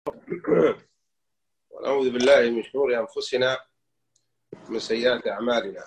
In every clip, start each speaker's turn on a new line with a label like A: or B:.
A: ونعوذ بالله من شرور أنفسنا ومن سيئات أعمالنا.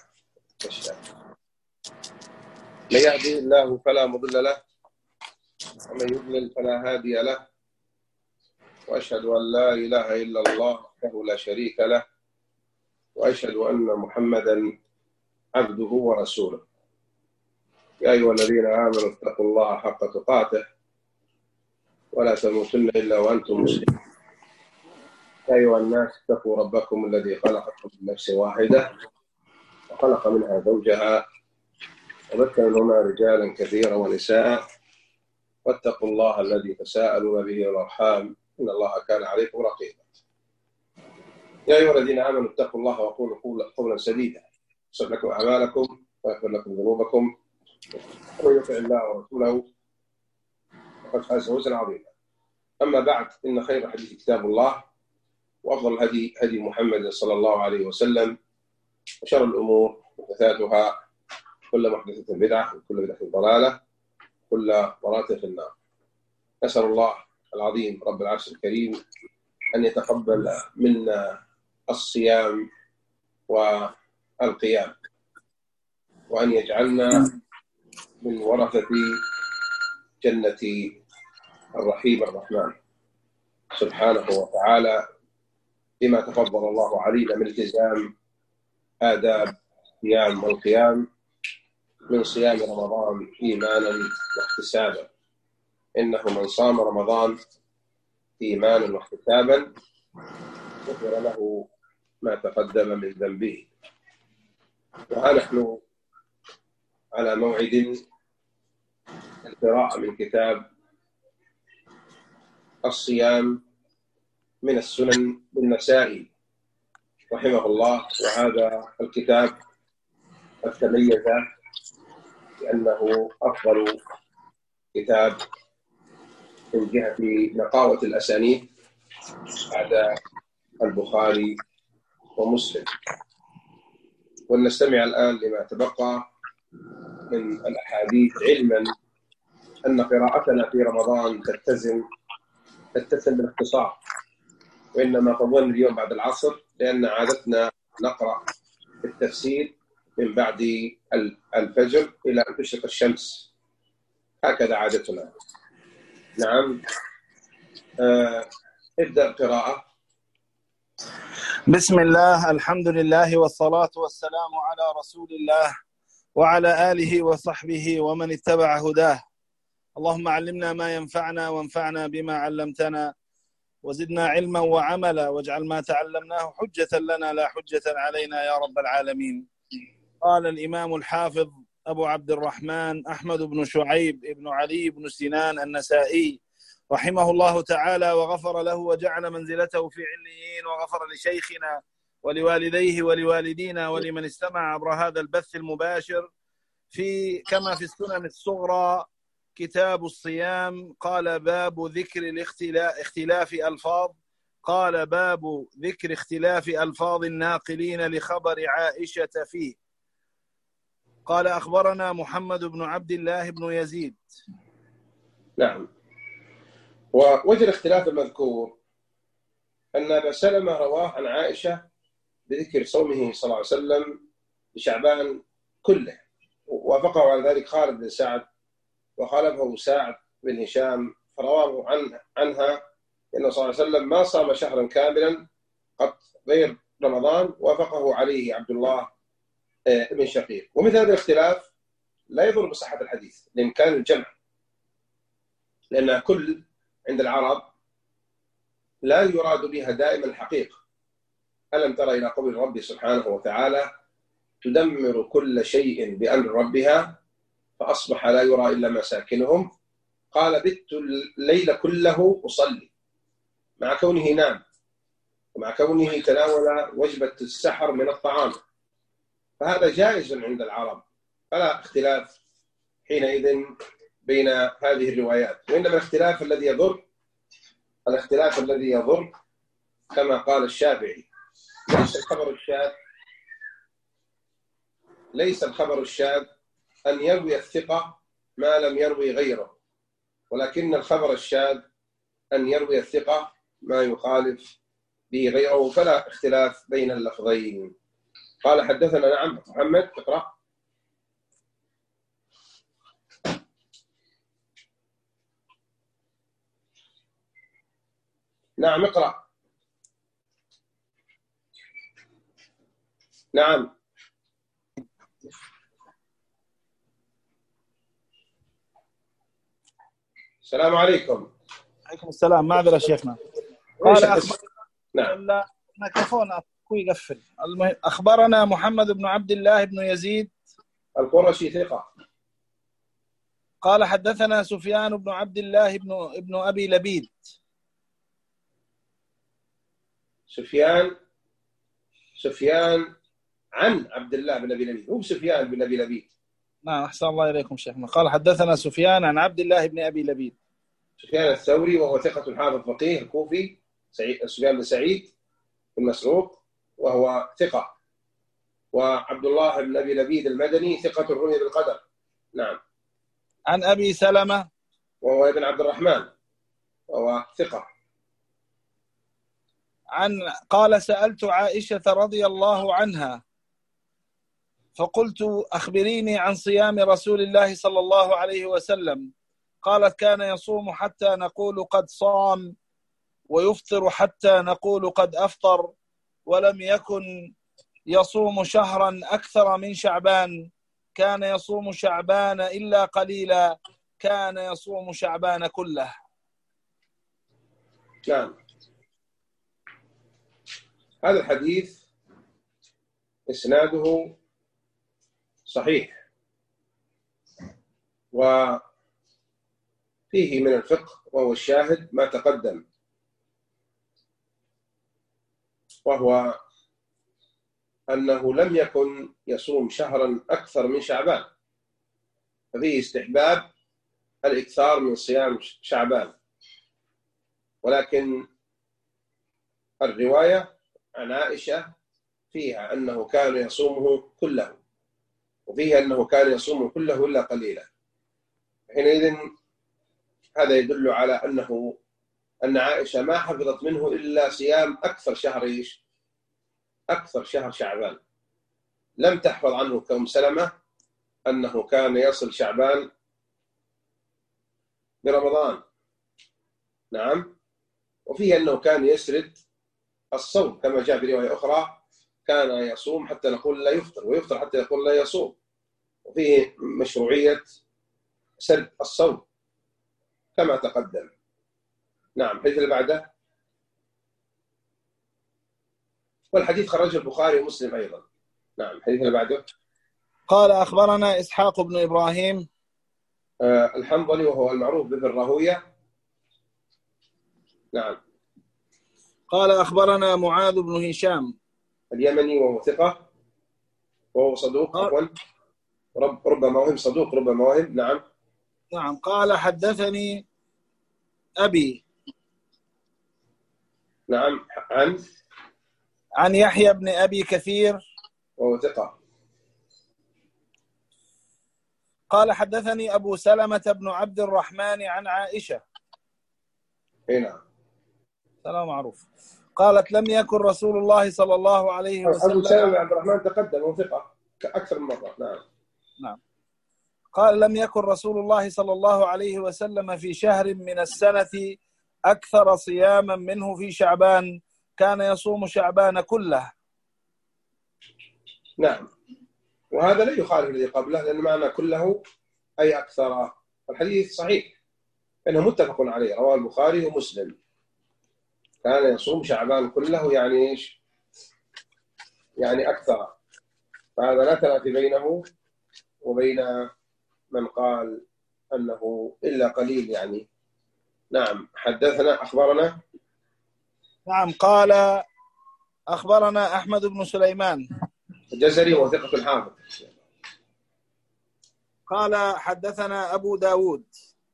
A: من يهده الله فلا مضل له ومن يضلل فلا هادي له، وأشهد أن لا إله إلا الله وحده لا شريك له، وأشهد أن محمدا عبده ورسوله. يا أيها الذين آمنوا اتقوا الله حق تقاته ولا تموتن إلا وأنتم مسلمون. يا أيها الناس اتقوا ربكم الذي خلقكم من نفس واحدة وخلق منها زوجها وبث منهما رجالا كثيرا ونساء، واتقوا الله الذي تساءلون به والأرحام إن الله كان عليكم رقيبا. يا أيها الذين آمنوا اتقوا الله وقولوا قولا سديدا يصلح لكم أعمالكم ويغفر لكم ذنوبكم، ومن يطع الله ورسوله فقد فاز فوزا عظيما. أما بعد، إن خير الحديث كتاب الله، وأفضل الهدي هدي محمد صلى الله عليه وسلم، وشر الأمور محدثاتها، كل محدثة بدعة وكل بدعة ضلالة وكل ضلالة في النار. نسأل الله العظيم رب العرش الكريم أن يتقبل منا الصيام والقيام، وأن يجعلنا من ورثة جنة الرحيم الرحمن سبحانه وتعالى، بما تفضل الله علينا من التزام آداب الصيام والقيام من صيام رمضان إيمانا واحتسابا. إنه من صام رمضان إيمانا واحتسابا غفر له ما تقدم من ذنبه. وها نحن على موعد القراءة من كتاب الصيام من السنن للنسائي رحمه الله. وهذا الكتاب قد تميز لأنه أفضل كتاب من جهة نقاوة الأسانيد بعد البخاري ومسلم. ونستمع الآن لما تبقى من الأحاديث، علما أن قراءتنا في رمضان تتسم بالاختصار، وإنما طولنا اليوم بعد العصر لأن عادتنا نقرأ التفسير من بعد الفجر إلى أن تشرق الشمس، هكذا عادتنا. نعم، ابدأ القراءة.
B: بسم الله، الحمد لله والصلاة والسلام على رسول الله وعلى آله وصحبه ومن اتبع هداه. اللهم علمنا ما ينفعنا وانفعنا بما علمتنا، وزدنا علما وعملا، واجعل ما تعلمناه حجة لنا لا حجة علينا يا رب العالمين. قال الإمام الحافظ أبو عبد الرحمن أحمد بن شعيب بن علي بن سنان النسائي رحمه الله تعالى وغفر له وجعل منزلته في عليين، وغفر لشيخنا ولوالديه ولوالدينا ولمن استمع عبر هذا البث المباشر كما في السنن الصغرى كتاب الصيام. قال باب ذكر اختلاف ألفاظ، قال باب ذكر اختلاف ألفاظ الناقلين لخبر عائشة فيه. قال أخبرنا محمد بن عبد الله بن يزيد.
A: نعم. ووجه الاختلاف المذكور أن أبا سلمة رواه عن عائشة بذكر صومه صلى الله عليه وسلم لشعبان كله، ووافقه على ذلك خالد بن سعد، وخالفه سعد بن هشام فرواه عنها أنه صلى الله عليه وسلم ما صام شهرا كاملا قط غير رمضان، وافقه عليه عبد الله بن شقيق. ومثل هذا الاختلاف لا يضر بصحة الحديث لإمكان الجمع، لأن كل عند العرب لا يراد بها دائما الحقيقة. ألم تر إلى قول ربي سبحانه وتعالى تدمر كل شيء بأمر ربها فأصبح لا يرى إلا مساكنهم، قال بت الليل كله أصلي، مع كونه نام ومع كونه تناول وجبة السحر من الطعام، فهذا جائز عند العرب، فلا اختلاف حينئذ بين هذه الروايات. وإنما الاختلاف الذي يضر كما قال الشافعي ليس الخبر الشاذ أن يروي الثقة ما لم يروي غيره، ولكن الخبر الشاذ أن يروي الثقة ما يخالف به غيره، فلا اختلاف بين اللفظين. قال حدثنا نعم محمد، اقرأ. نعم اقرأ. نعم. السلام عليكم.
B: عليكم السلام. معذرة شيخنا. قال الميكروفون أخوي يقفل. أخبرنا محمد بن عبد الله بن يزيد
A: القرشي ثقة.
B: قال حدثنا سفيان بن عبد الله بن أبي لبيد.
A: سفيان عن عبد الله بن أبي لبيد، هو سفيان بن أبي لبيد.
B: نعم أحسن الله إليكم شيخنا. قال حدثنا سفيان عن عبد الله بن أبي لبيد.
A: سفيان الثوري وهو ثقة حافظ فقيه الكوفي. سفيان بن سعيد بن مسروق وهو ثقة. وعبد الله بن أبي لبيد المدني ثقة رمي بالقدر. نعم.
B: عن أبي سلمة
A: وهو ابن عبد الرحمن وهو ثقة.
B: قال سألت عائشة رضي الله عنها فقلت أخبريني عن صيام رسول الله صلى الله عليه وسلم. قالت كان يصوم حتى نقول قد صام ويفطر حتى نقول قد أفطر، ولم يكن يصوم شهرا أكثر من شعبان، كان يصوم شعبان إلا قليلا، كان يصوم شعبان كله.
A: نعم. هذا الحديث إسناده صحيح، وفيه من الفقه وهو الشاهد ما تقدم، وهو أنه لم يكن يصوم شهرا أكثر من شعبان، ففيه استحباب الإكثار من صيام شعبان. ولكن الرواية عن عائشة فيها أنه كان يصومه كله، وفيه أنه كان يصومه كله إلا قليلا. حينئذ هذا يدل على أن عائشة ما حفظت منه إلا صيام أكثر شهر شعبان. لم تحفظ عنه كأم سلمة أنه كان يصل شعبان برمضان. نعم. وفيه أنه كان يسرد الصوم كما جاء في رواية أخرى، كان يصوم حتى نقول لا يفطر، ويفطر حتى يقول لا يصوم. وفيه مشروعية سرد الصوم كما تقدم. نعم. الحديث اللي بعده، والحديث خرجه البخاري ومسلم أيضا. نعم. الحديث اللي بعده.
B: قال أخبرنا إسحاق بن إبراهيم
A: الحنظلي وهو المعروف بابن راهوية. نعم.
B: قال أخبرنا معاذ بن هشام
A: اليمني وهو ثقة وهو صدوق، عفوا ربما وهم صدوق ربما وهم. نعم.
B: نعم. قال حدثني أبي.
A: نعم.
B: عن يحيى بن أبي كثير
A: وهو ثقة.
B: قال حدثني أبو سلمة بن عبد الرحمن عن عائشة.
A: نعم.
B: سلام معروف. قالت لم يكن رسول الله صلى الله عليه وسلم.
A: أبو سلمة بن عبد الرحمن تقدم وهو ثقة أكثر من مرة.
B: نعم. قال لم يكن رسول الله صلى الله عليه وسلم في شهر من السنة أكثر صياما منه في شعبان، كان يصوم شعبان كله.
A: نعم. وهذا لا يخالف الذي قبله، لأن معنى كله أي أكثر. الحديث صحيح إنه متفق عليه، رواه البخاري ومسلم. كان يصوم شعبان كله، يعني إيش؟ يعني أكثر. فهذا لا تنافي بينه وبين من قال أنه إلا قليل يعني. نعم. حدثنا أخبرنا.
B: نعم. قال أخبرنا أحمد بن سليمان
A: الجزري وثقة الحافظ.
B: قال حدثنا أبو داود.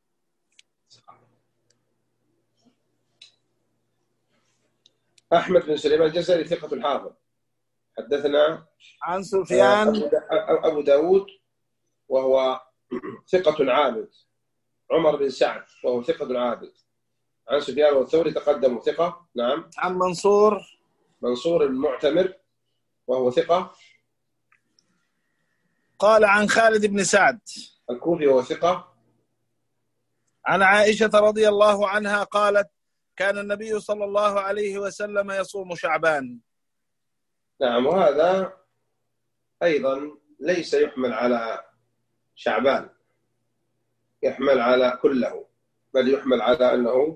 A: أحمد بن سليمان الجزري ثقة الحافظ. حدثنا
B: عن سفيان
A: أبو داود وهو ثقة عابد. عمر بن سعد وهو ثقة عابد. عن سفيان والثوري تقدم ثقة. نعم.
B: عن
A: منصور المعتمر وهو ثقة.
B: قال عن خالد بن سعد
A: الكوفي وهو ثقة.
B: عن عائشة رضي الله عنها قالت كان النبي صلى الله عليه وسلم يصوم شعبان.
A: نعم. وهذا أيضا ليس يحمل على شعبان، يحمل على كله، بل يحمل على أنه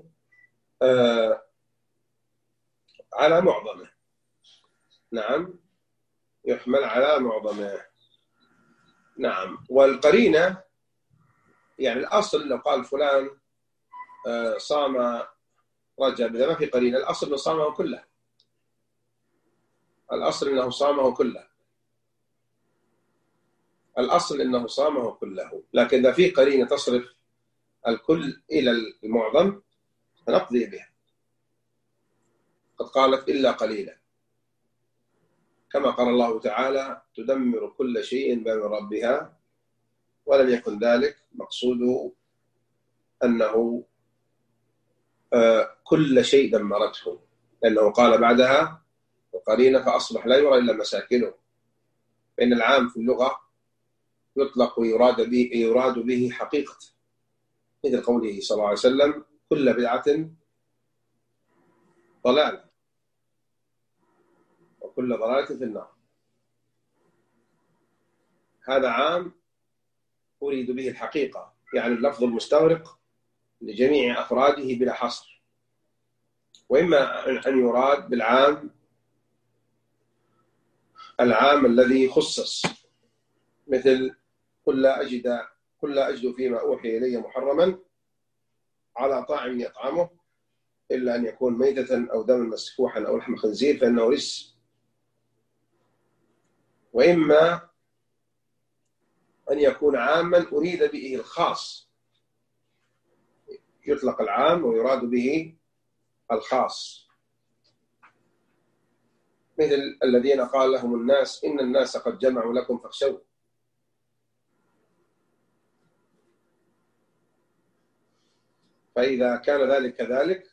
A: على معظمه. نعم، يحمل على معظمه. نعم. والقرينة يعني الأصل لو قال فلان صام رجب، إذا ما في قرينة الأصل أنه صامه كله، الأصل أنه صامه كله، الأصل أنه صامه كله. لكن إذا في قرينة تصرف الكل إلى المعظم فنقضي بها. قد قالت إلا قليلا، كما قال الله تعالى تدمر كل شيء بأمر ربها، ولم يكن ذلك مقصوده أنه كل شيء دمرته، لأنه قال بعدها القرينة فأصبح لا يرى إلا مساكنه. فإن العام في اللغة يطلق ويراد به حقيقة، مثل قوله صلى الله عليه وسلم كل بدعة ضلالة وكل ضلالة في النار. هذا عام أريد به الحقيقة، يعني اللفظ المستغرق لجميع أفراده بلا حصر. وإما أن يراد بالعام العام الذي خصص، مثل قل لا أجد فيما أوحي إلي محرما على طاعم يطعمه إلا أن يكون ميتة أو دما مسفوحا أو لحم خنزير فإنه رجس. وإما أن يكون عاما أريد به الخاص، يطلق العام ويراد به الخاص، مثل الذين قال لهم الناس إن الناس قد جمعوا لكم فاخشوا. فإذا كان ذلك كذلك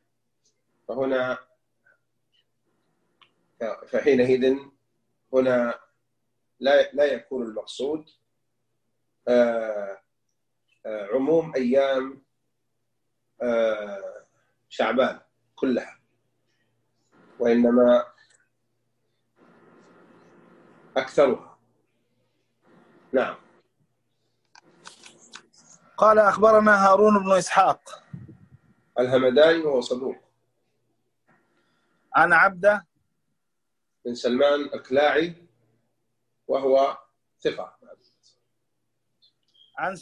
A: فحينئذ هنا لا يكون المقصود عموم أيام شعبان كلها، وإنما أكثرها. نعم.
B: قال أخبرنا هارون بن إسحاق
A: الهمداني وهو صدوق.
B: عن عبده
A: بن سلمان الكلاعي وهو ثقة.
B: عن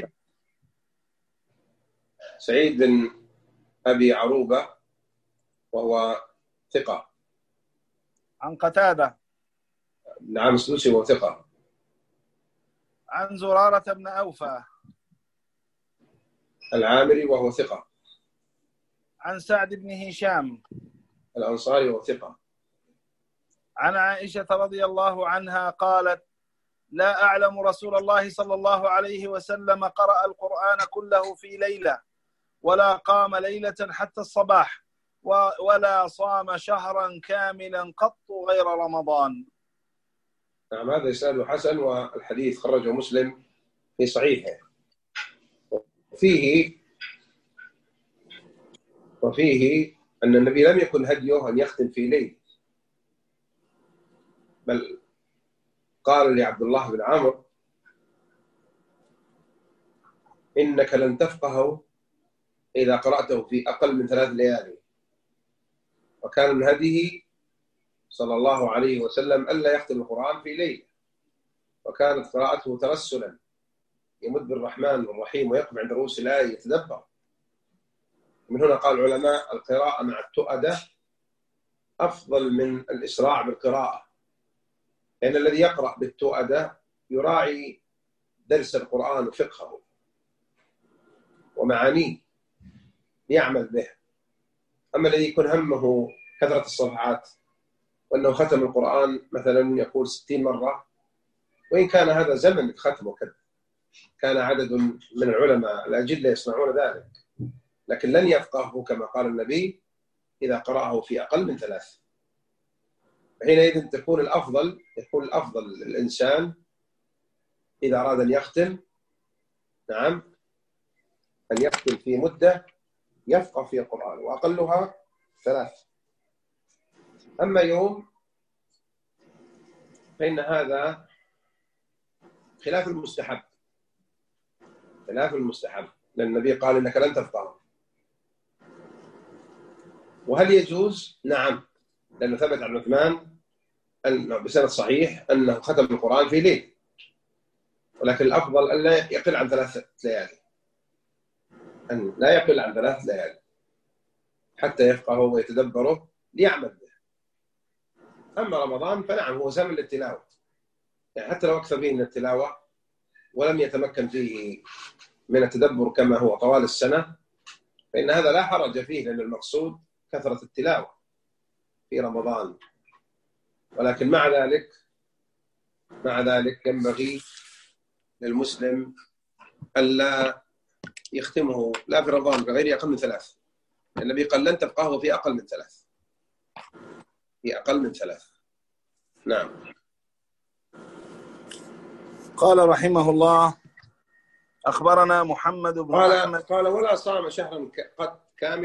A: سعيد بن أبي عروبة وهو ثقة.
B: عن قتادة
A: بن عامر السدوسي وهو ثقة.
B: عن زرارة بن أوفى
A: العامري وهو ثقة.
B: عن سعد بن هشام
A: الأنصاري وهو ثقة.
B: عن عائشة رضي الله عنها قالت لا أعلم رسول الله صلى الله عليه وسلم قرأ القرآن كله في ليلة ولا قام ليلة حتى الصباح ولا صام شهرا كاملا قط غير رمضان.
A: نعم. هذا إسناده حسن، والحديث خرجه مسلم في صحيحه. وفيه أن النبي لم يكن هديه أن يختم في ليل، بل قال لعبد الله بن عمرو إنك لن تفقهه إذا قرأته في أقل من 3 ليالي. وكان من هديه صلى الله عليه وسلم ألا يختم القرآن في ليل، وكانت قراءته ترسلا، يمد الرحمن الرحيم ويقف عند رؤوس الآية يتدبر. من هنا قال العلماء القراءة مع التؤدة أفضل من الإسراع بالقراءة، لأن الذي يقرأ بالتؤدة يراعي درس القرآن وفقهه ومعانيه يعمل به. أما الذي يكون همه كثرة الصفحات وأنه ختم القرآن مثلا يقول 60 مرة، وإن كان هذا زمن ختمه كذا، كان عدد من العلماء الأجلة يصنعون ذلك، لكن لن يفقهه كما قال النبي إذا قرأه في أقل من 3. حينئذ يكون الأفضل للإنسان إذا أراد أن يختم، نعم، أن يختم في مدة يفقه في القرآن، وأقلها 3. أما يوم فإن هذا خلاف المستحب، لأن النبي قال إنك لن تفقه. وهل يجوز؟ نعم، لأنه ثبت عن عثمان أنه بسند صحيح أنه ختم القرآن في ليل، ولكن الأفضل أن لا يقل عن 3 ليالي، أن لا يقل عن 3 ليالي حتى يفقهه ويتدبره ليعمل به. أما رمضان فنعم هو زمن للتلاوة، يعني حتى لو أكثر فيه من التلاوة ولم يتمكن فيه من التدبر كما هو طوال السنة، فإن هذا لا حرج فيه، لأن المقصود كثرة التلاوة في رمضان. ولكن مع ذلك ينبغي للمسلم ألا يختمه لا في رمضان بغير أقل من 3. النبي قال لن تفقهه في أقل من 3. نعم.
B: قال رحمه الله: أخبرنا محمد بن أحمد.
A: قال ولا صام شهرا قط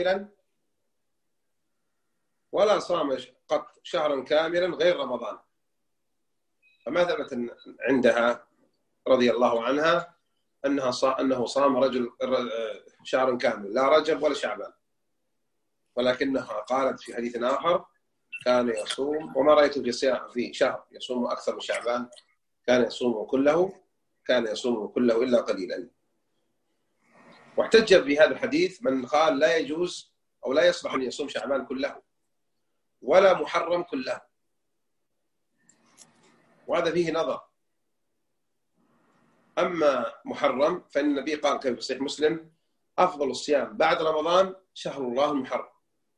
A: كاملا غير رمضان. فما ثبت عندها رضي الله عنها أنه صام رجل شهرا كامل، لا رجب ولا شعبان، ولكنها قالت في حديث آخر كان يصوم، وما رأيت في شهر يصوم أكثر من شعبان، كان يصومه كله إلا قليلا. واحتج بهذا الحديث من قال لا يجوز أو لا يصلح أن يصوم شعبان كله ولا محرم كله، وهذا فيه نظر. أما محرم فإن النبي قال كما في صحيح مسلم: أفضل الصيام بعد رمضان شهر الله المحرم.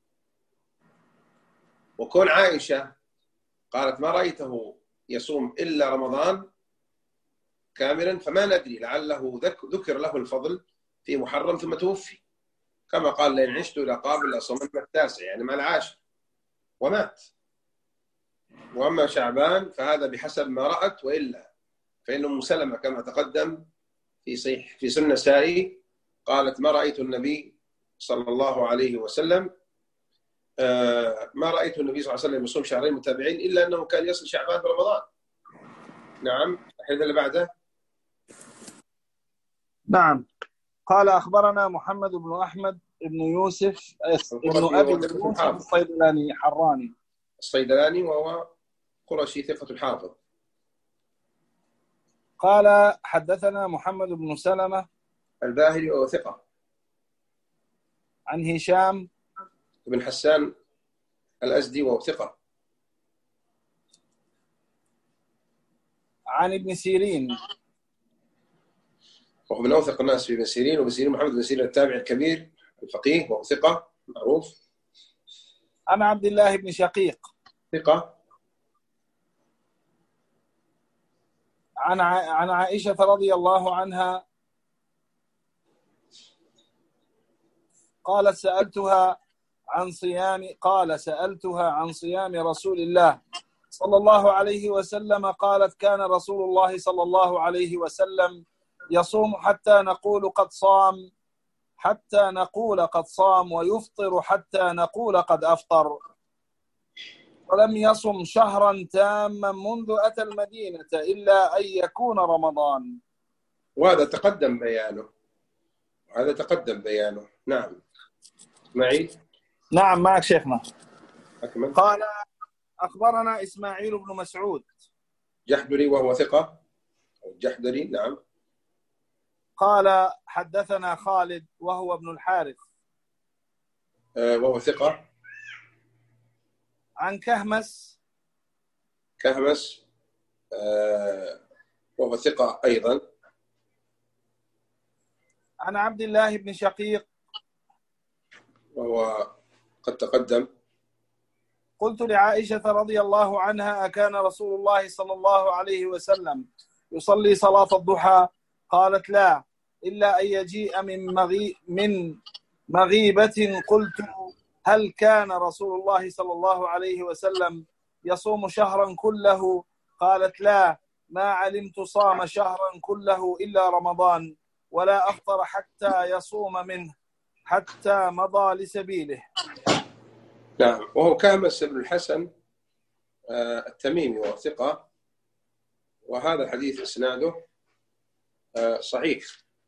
A: وكون عائشة قالت ما رأيته يصوم إلا رمضان كاملا، فما ندري، لعله ذكر له الفضل في محرم ثم توفي، كما قال: لئن عشت إلى قابل لأصومن 9، يعني مع 10 ومات. وأما شعبان فهذا بحسب ما رأت، وإلا فإن أم سلمة كما تقدم في سنة النسائي قالت: ما رأيت النبي صلى الله عليه وسلم يصوم شهرين متابعين إلا أنه كان يصل شعبان برمضان. نعم. الحديث اللي بعده.
B: نعم. قال أخبرنا محمد بن أحمد بن يوسف ابن أبي يوسف
A: الصيدلاني وهو قرشي ثقة حافظ.
B: قال حدثنا محمد بن سلمة
A: الباهلي وهو ثقة.
B: عن هشام
A: بن حسان الأزدي وهو ثقة.
B: عن ابن سيرين
A: وهو من أوثق الناس في ابن سيرين، وابن سيرين محمد بن سيرين التابع الكبير الفقيه وهو ثقة معروف.
B: عن عبد الله بن شقيق
A: ثقة.
B: عن عائشة رضي الله عنها قالت سألتها عن صيام رسول الله صلى الله عليه وسلم، قالت كان رسول الله صلى الله عليه وسلم يصوم حتى نقول قد صام ويفطر حتى نقول قد أفطر، ولم يصم شهرا تاما منذ أتى المدينة إلا أن يكون رمضان.
A: وهذا تقدم بيانه. نعم. معي؟
B: نعم معك شيخنا.
A: أكمل.
B: قال أخبرنا إسماعيل بن مسعود
A: جحدري وهو ثقة، الجحدري. نعم.
B: قال حدثنا خالد وهو ابن الحارث
A: وهو ثقة.
B: عن كهمس
A: وهو ثقة أيضا.
B: عن عبد الله بن شقيق
A: وهو قد تقدم.
B: قلت لعائشة رضي الله عنها أكان رسول الله صلى الله عليه وسلم يصلي صلاة الضحى؟ قالت لا، إلا أن يجيء من مغيبة قلت هل كان رسول الله صلى الله عليه وسلم يصوم شهرا كله؟ قالت لا، ما علمت صام شهرا كله إلا رمضان، ولا أفطر حتى يصوم منه حتى مضى لسبيله.
A: نعم. وهو كامس بن الحسن التميمي وثقة، وهذا الحديث إسناده صحيح،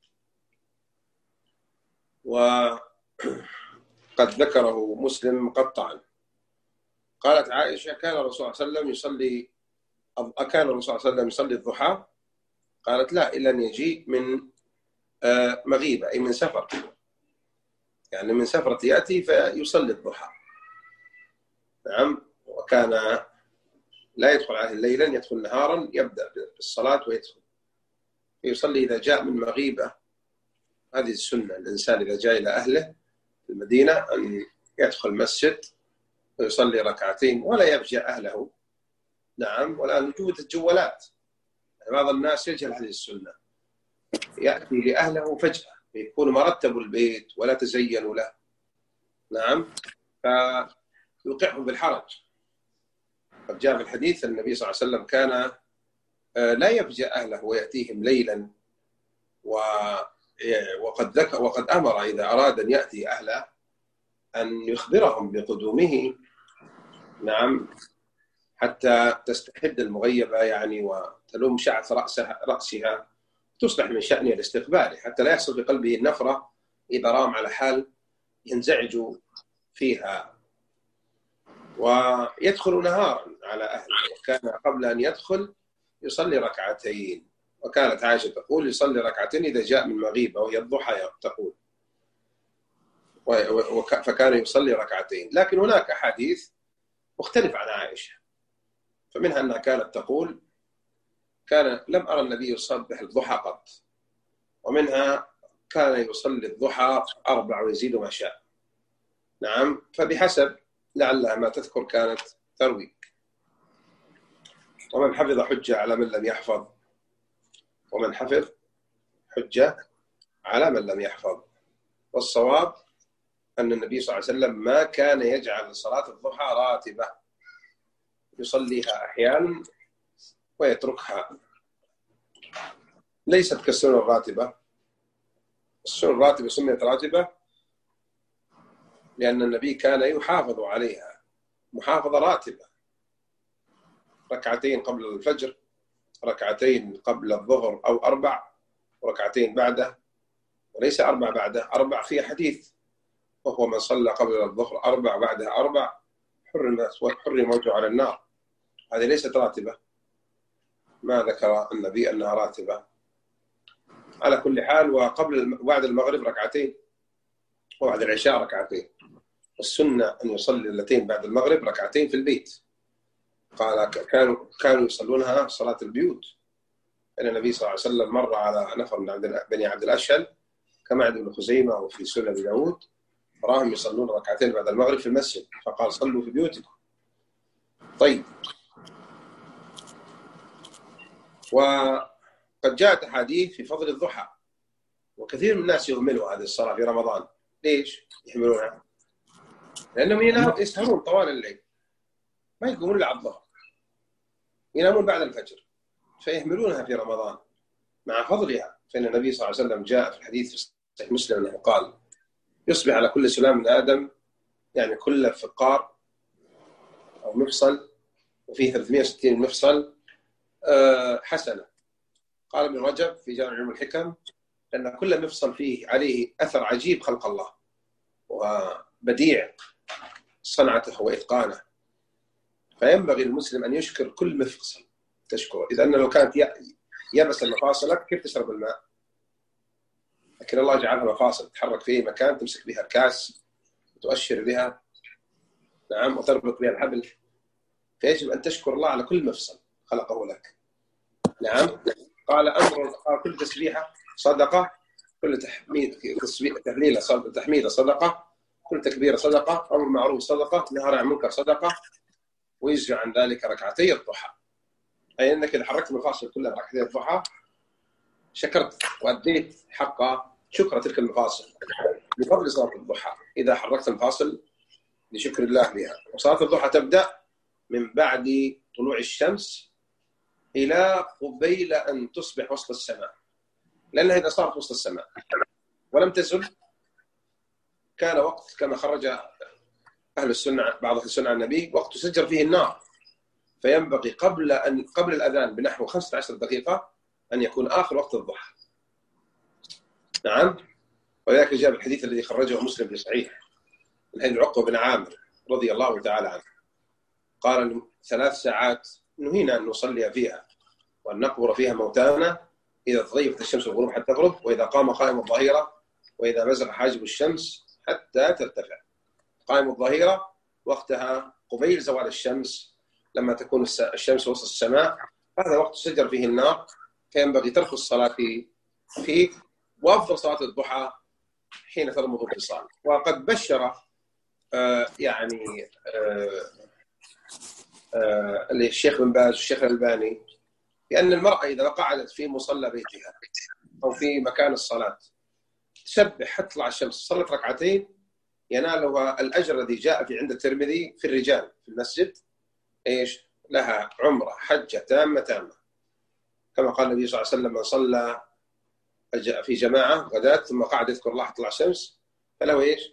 A: وقد ذكره مسلم مقطعا. قالت عائشة كان الرسول صلى الله عليه وسلم يصلي الضحى؟ قالت لا، إلا أن يجيء من مغيبة، أي من سفر، يعني من سفرة يأتي فيصلي الضحى. نعم. وكان لا يدخل عليه ليلا، يدخل نهارا، يبدأ بالصلاة ويدخل يصلي إذا جاء من مغيبة. هذه السنة، الإنسان إذا جاء إلى أهله في المدينة أن يدخل المسجد ويصلي ركعتين ولا يفجأ أهله. نعم. والآن وجود الجوالات، بعض الناس يجهل هذه السنة، يأتي لأهله فجأة، يكون مرتب البيت ولا تزينوا له. نعم. فيوقعهم بالحرج. قد جاء في الحديث النبي صلى الله عليه وسلم كان لا يفجأ أهله ويأتيهم ليلا، وقد أمر إذا أراد أن يأتي أهله أن يخبرهم بقدومه. نعم. حتى تستحد المغيبة يعني، وتلوم شعث رأسها، تصلح من شأنها لاستقباله، حتى لا يحصل في قلبه النفرة إذا رام على حال ينزعج فيها. ويدخل نهارا على أهله، وكان قبل أن يدخل يصلي ركعتين. وكانت عائشة تقول يصلي ركعتين إذا جاء من مغيبة، وهي الضحى تقول، فكان يصلي ركعتين. لكن هناك حديث مختلف عن عائشة، فمنها أنها كانت تقول لم أرى النبي يصبح الضحى قط، ومنها كان يصلي الضحى 4 ويزيد ما شاء. نعم. فبحسب، لعلها ما تذكر كانت تروي. ومن حفظ حجة على من لم يحفظ، ومن حفظ حجة على من لم يحفظ. والصواب أن النبي صلى الله عليه وسلم ما كان يجعل صلاة الضحى راتبة، يصليها أحيانا ويتركها، ليست كالسنة الراتبة. السنة الراتبة سميت راتبة لأن النبي كان يحافظ عليها محافظة راتبة، ركعتين قبل الفجر، ركعتين قبل الظهر أو 4، وركعتين بعده، وليس 4 بعده. 4 في حديث، وهو من صلى قبل الظهر 4 بعدها 4 حرم وجهه على النار. هذه ليست راتبة، ما ذكر النبي أنها راتبة. على كل حال، بعد المغرب ركعتين، وبعد العشاء ركعتين. والسنة أن يصلي اللتين بعد المغرب ركعتين في البيت. قال كانوا يصلونها صلاة البيوت، أن النبي صلى الله عليه وسلم مر على نفر من بني عبد الأشهل كما عند ابن خزيمة وفي سنن داود، راهم يصلون ركعتين بعد المغرب في المسجد، فقال صلوا في بيوتكم. طيب. وقد جاءت أحاديث في فضل الضحى، وكثير من الناس يهملوا هذه الصلاة في رمضان. ليش يهملونها؟ لأنهم يسهرون طوال الليل، ما يقومون إلا على الظهر، ينامون بعد الفجر، فيهملونها في رمضان مع فضلها. فإن النبي صلى الله عليه وسلم جاء في الحديث في صحيح مسلم أنه قال يصبح على كل سلام من آدم، يعني كل فقار أو مفصل، وفيه 360 مفصل، حسنة. قال ابن رجب في جامع علوم الحكم أن كل مفصل فيه عليه أثر عجيب خلق الله، وبديع صنعته وإتقانه، فينبغي للمسلم أن يشكر كل مفصل تشكره. إذا أنه لو كانت يبس المفاصلك كيف تشرب الماء؟ لكن الله جعلها مفاصل تتحرك في أي مكان، تمسك بها الكاس وتؤشر بها، نعم، وتربط بها الحبل، فيجب أن تشكر الله على كل مفصل خلقه لك. نعم. قال كل تسبيحة صدقة، كل تحميدة صدقة، كل تكبيرة صدقة، أمر معروف صدقة، نهي عن منكر صدقة، ويجزي عن ذلك ركعتي الضحى. أي أنك إذا حركت المفاصل كلها ركعتي الضحى شكرت وأديت حق شكر تلك المفاصل. بفضل صلاة الضحى إذا حركت الفاصل لشكر الله بها. وصلاة الضحى تبدأ من بعد طلوع الشمس إلى قبيل أن تصبح وسط السماء، لأنها إذا صارت وسط السماء ولم تزل كان وقت كما خرج أهل السنة بعض أهل السنة عن النبي وقت تسجر فيه النار، فينبغي قبل الأذان بنحو 15 دقيقة أن يكون آخر وقت الضحى. نعم، ولذلك جاء الحديث الذي خرجه مسلم في صحيح من حديث عقبة بن عامر رضي الله تعالى عنه قال 3 ساعات نهينا أن نصلي فيها وأن نقبر فيها موتانا إذا تغيبت الشمس الغروب حتى تغرب، وإذا قام قائم الظهيرة، وإذا بزغ حاجب الشمس حتى ترتفع. قائم الظهيرة وقتها قبيل زوال الشمس لما تكون الشمس وسط السماء، هذا وقت تسجر فيه النار، فينبغي ترك الصلاة فيه. وأفضل صلاة الضحى حين ترمض الفصال. وقد بشر الشيخ بن باز والشيخ الألباني بأن المرأة إذا قعدت في مصلى بيتها أو في مكان الصلاة تسبح حتى تطلع الشمس، صلت ركعتين، ينالها الأجر الذي جاء في عند الترمذي في الرجال في المسجد، إيش لها عمرة حجة تامة، كما قال النبي صلى الله عليه وسلم: من صلى في جماعة غداة ثم قعد يذكر الله تطلع الشمس فله إيش؟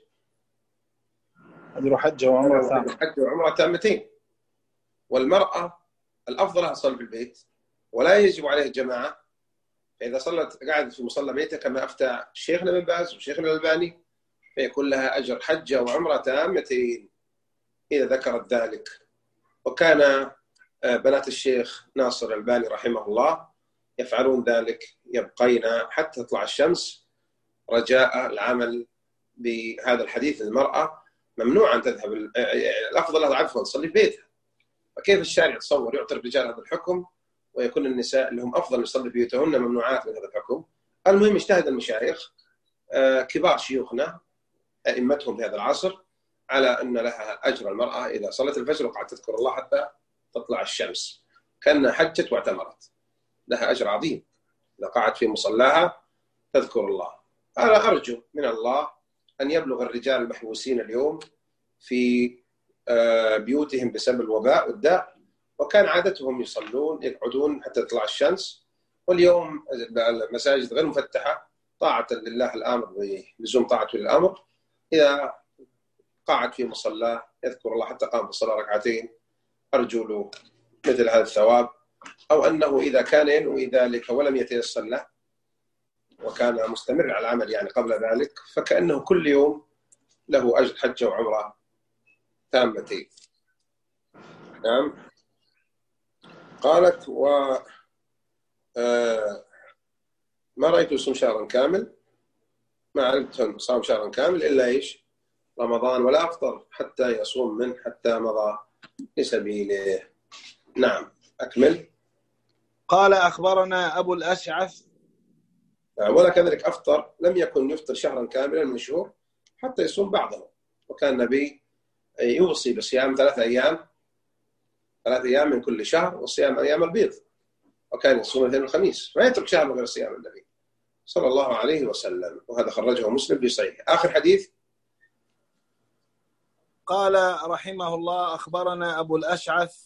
B: أجر حجة وعمرة تامة.
A: حجة وعمرة تامتين. والمرأة الأفضل لها تصلي في البيت ولا يجب عليها الجماعة، فإذا صلت قاعدة في مصلى بيتها كما أفتى شيخنا بن باز وشيخنا الألباني فيكون لها أجر حجة وعمرة تامتين إذا ذكرت ذلك. وكان بنات الشيخ ناصر الألباني رحمه الله يفعلون ذلك، يبقين حتى تطلع الشمس رجاء العمل بهذا الحديث. المرأة ممنوع أن تذهب، الأفضل لها عفوا تصلي في بيتها. فكيف الشارع يتصور يعطي الرجال هذا الحكم ويكون النساء اللي هم أفضل يصلي في بيوتهن ممنوعات من هذا الحكم؟ المهم اجتهد المشايخ كبار شيوخنا أئمتهم في هذا العصر على أن لها أجر المرأة إذا صلت الفجر وقعدت تذكر الله حتى تطلع الشمس كأنها حجت واعتمرت، لها أجر عظيم إذا قعدت في مصلاها تذكر الله. أنا أرجو من الله أن يبلغ الرجال المحبوسين اليوم في بيوتهم بسبب الوباء والداء، وكان عادتهم يصلون يقعدون حتى تطلع الشمس، واليوم المساجد غير مفتحة طاعة لله الأمر بلزوم طاعة للأمر. إذا قعد في مصلاه يذكر الله حتى قام بالصلاة ركعتين أرجو له مثل هذا الثواب، أو أنه إذا كان ينوي ذلك ولم يتيسر له وكان مستمر على العمل يعني قبل ذلك فكأنه كل يوم له أجر حجة وعمرة تامتين. نعم. قالت ما رأيت يصوم شهرا كامل، ما علمت صام شهرا كامل إلا إيش رمضان، ولا أفطر حتى يصوم منه حتى مضى لسبيله. نعم أكمل.
B: قال أخبرنا أبو الأشعث
A: ولا كذلك أفطر، لم يكن يفطر شهرا كاملا من شهور حتى يصوم بعضه، وكان النبي يوصي بصيام 3 أيام من كل شهر وصيام أيام البيض، وكان يصوم الاثنين والخميس، ما يترك شهر من غير صيام النبي صلى الله عليه وسلم، وهذا خرجه مسلم في صحيح. آخر حديث.
B: قال رحمه الله أخبرنا أبو الأشعث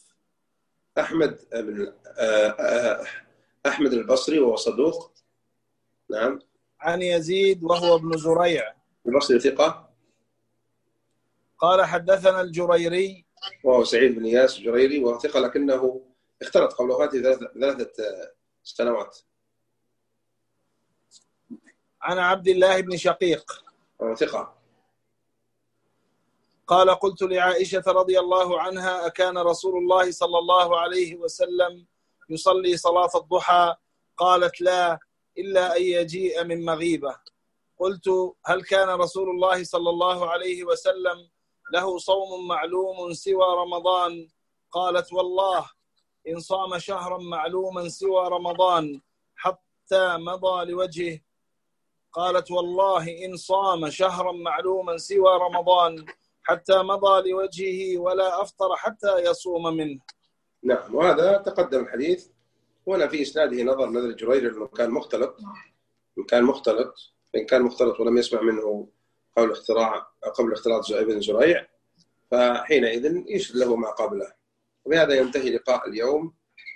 A: أحمد البصري وهو صدوق. نعم.
B: عن يزيد وهو ابن زريع
A: البصري ثقة.
B: قال حدثنا الجريري
A: وهو سعيد بن إياس الجريري وهو ثقة لكنه اختلط قبل وفاته 3 سنوات.
B: عن عبد الله بن شقيق
A: وهو ثقة.
B: قال قلت لعائشة رضي الله عنها أكان رسول الله صلى الله عليه وسلم يصلي صلاة الضحى؟ قالت لا إلا أن يجيء من مغيبة. قلت هل كان رسول الله صلى الله عليه وسلم له صوم معلوم سوى رمضان؟ قالت والله إن صام شهرا معلوما سوى رمضان حتى مضى لوجهه. قالت والله إن صام شهرا معلوما سوى رمضان حتى مضى لوجهه ولا أفطر حتى يصوم منه.
A: نعم. وهذا تقدم الحديث، وأنا في إسناده نظر الجريري أنه كان مختلط، إن كان مختلط ولم يسمع منه قبل اختلاط ابن زريع، فحينئذ يشهد له ما قبله. وبهذا ينتهي لقاء اليوم.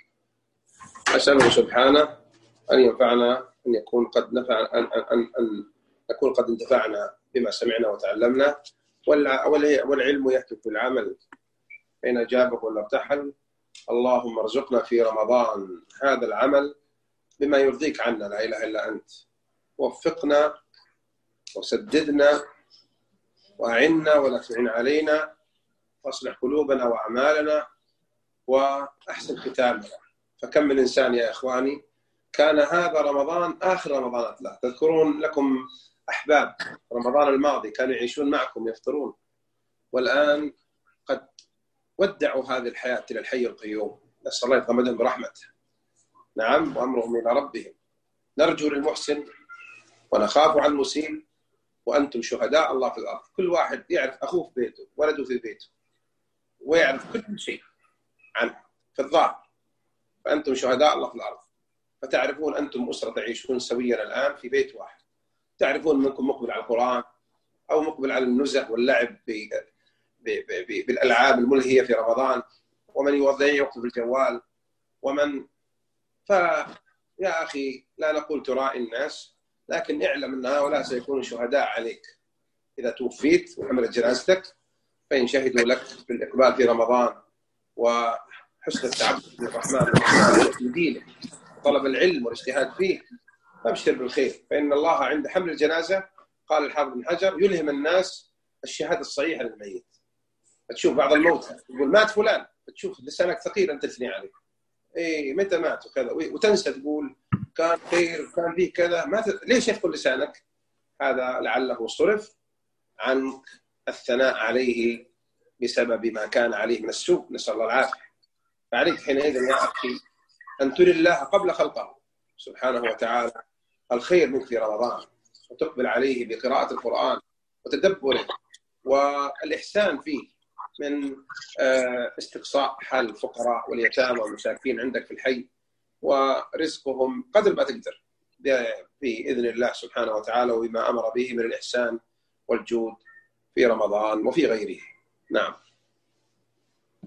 A: أسأله سبحانه أن ينفعنا، أن يكون قد نفع، أن نكون قد انتفعنا بما سمعنا وتعلمنا، والعلم يهتف بالعمل حين أجابه ولا ارتحل. اللهم ارزقنا في رمضان هذا العمل بما يرضيك عنا، لا إله إلا أنت. وفقنا وسددنا وأعنا ولا تعن علينا، واصلح قلوبنا وأعمالنا وأحسن ختامنا. فكم من إنسان يا إخواني كان هذا رمضان آخر رمضانات له. تذكرون لكم أحباب رمضان الماضي كانوا يعيشون معكم يفطرون، والآن قد ودعوا هذه الحياة إلى الحي القيوم. نسأل الله يتغمدهم برحمته. نعم، وأمرهم إلى ربهم. نرجو للمحسن ونخاف عن المسيء، وأنتم شهداء الله في الأرض. كل واحد يعرف أخوه في بيته، ولده في بيته، ويعرف كل شيء عنه في الظاهر. فأنتم شهداء الله في الأرض، فتعرفون أنتم أسرة تعيشون سويا الآن في بيت واحد. تعرفون منكم مقبل على القرآن أو مقبل على النزه واللعب بالألعاب الملهية في رمضان، ومن يضيع وقته في الجوال، ومن يا أخي لا نقول تراعي الناس، لكن اعلم أن هؤلاء سيكونوا شهداء عليك إذا توفيت وحملت جنازتك، فإن شهدوا لك بالإقبال في رمضان وحسن التعبد للرحمن في دينه وطلب العلم والاجتهاد فيه، فابشر بالخير. فإن الله عند حمل الجنازة، قال الحافظ بن حجر، يلهم الناس الشهادة الصحيحة للميت. تشوف بعض الموتى يقول مات فلان، تشوف لسانك ثقيل أن تثني عليه، إيه متى مات وكذا، وتنسى تقول كان خير كان فيه كذا. ليش يثقل لسانك؟ هذا لعله صرف عنك الثناء عليه بسبب ما كان عليه من السوء، نسأل الله العافية. فعليك حينئذ يا أخي أن تري الله قبل خلقه سبحانه وتعالى الخير منك في رمضان، وتقبل عليه بقراءة القرآن وتدبره والإحسان فيه، من استقصاء حال الفقراء واليتامى والمساكين عندك في الحي، ورزقهم قدر ما تقدر بإذن الله سبحانه وتعالى، وبما أمر به من الإحسان والجود في رمضان وفي غيره. نعم.